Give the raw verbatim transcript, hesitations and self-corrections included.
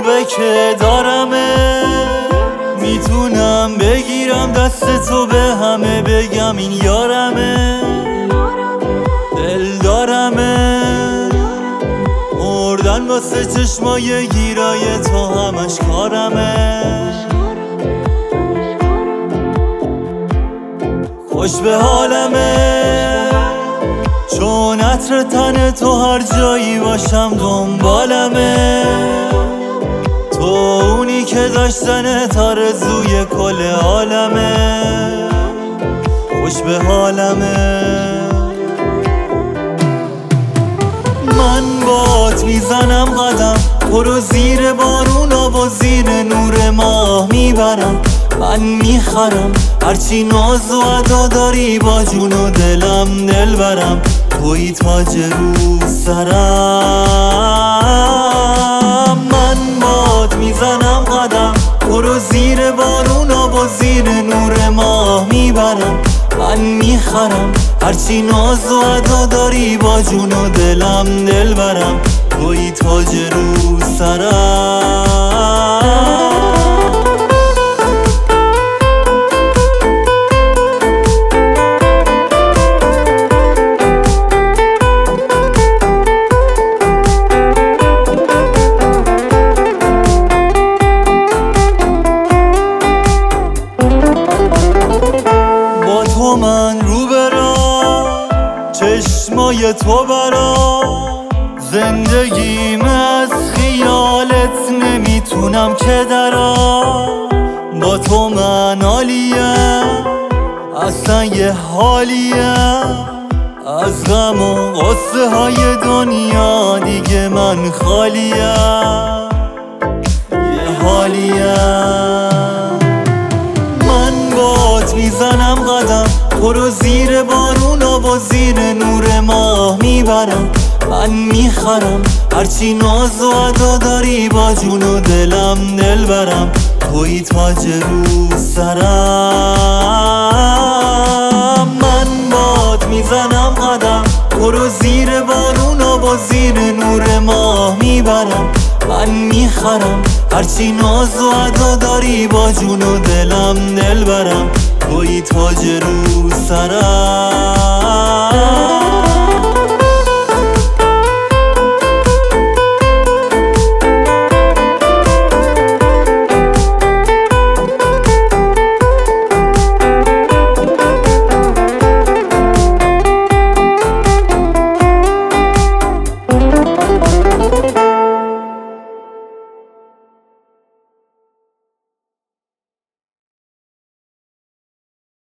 خوبه که دارمه، میتونم بگیرم دست تو به همه بگم این یارمه، دل دارمه، مردن واسه چشمای گیرای تو همش کارمه. خوش به حالمه چون عطر تن تو هر جایی باشم دنبالمه، تو اونی که داشتن تارزوی کل عالمه. خوش به حالمه من بات میزنم قدم، تو رو زیر بارونا و زیر نور ماه میبرم، من میخرم هرچی ناز و ادا داری با جون و دلم دل برم، توی تاج رو سرم. من بات میزنم قدم، تو رو زیر بارونا و زیر نور ماه میبرم، من میخرم هرچی ناز و ادا داری با جون و دلم دل برم، توی تاج رو سرم. تو من رو برم چشمای تو برام، زندگیم از خیالت نمیتونم که درام، با تو من عالیم اصلا یه حالیم، از غم و غصه های دنیا دیگه من خالیم، یه حالیم. میزنم قدم، تو رو زیر بارونا و زیر نور ماه میبرم، من میخرم هرچی ناز و ادا داری با جون و دلم دل برم، توی تاج رو سرم. من بات میزنم قدم، تو رو زیر بارونا و زیر نور ماه میبرم، من میخرم هرچی ناز و ادا داری با جون و دلم دل برم، توی تاج رو سرم.